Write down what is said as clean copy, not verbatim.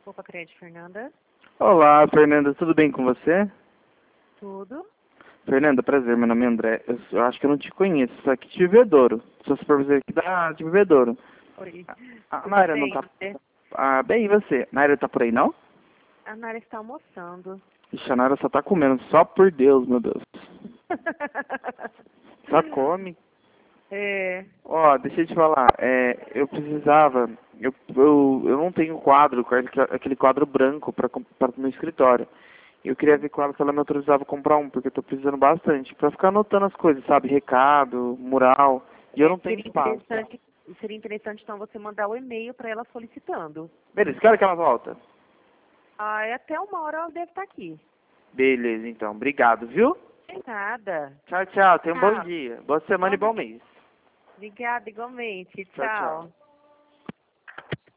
Opa, Crédito, Fernanda. Olá, Fernanda, tudo bem com você? Tudo? Fernanda, prazer, meu nome é André. Eu acho que eu não te conheço, sou aqui de Vivedouro. Sou supervisor aqui de Vivedouro. Oi. A Tudo Naira não bem, tá... você? Ah, bem, e você? Naira tá por aí, não? A Nara está almoçando. Ixi, a Naira só tá comendo, só por Deus, meu Deus. Só come. É, Ó, deixa eu te falar, eu precisava... Eu não tenho quadro, aquele quadro branco para o meu escritório. Eu queria ver com ela se ela me autorizava a comprar um, porque eu tô precisando bastante. Pra ficar anotando as coisas, sabe? Recado, mural. E eu não tenho espaço. seria interessante então você mandar o e-mail para ela solicitando. Beleza, que hora que ela volta? Ah, até 1 hora ela deve estar aqui. Beleza, então. Obrigado, viu? Sem nada. Tchau, tchau. Tenha um bom Tchau. dia. Boa semana e bom mês. Obrigada, igualmente. Tchau, tchau. Tchau.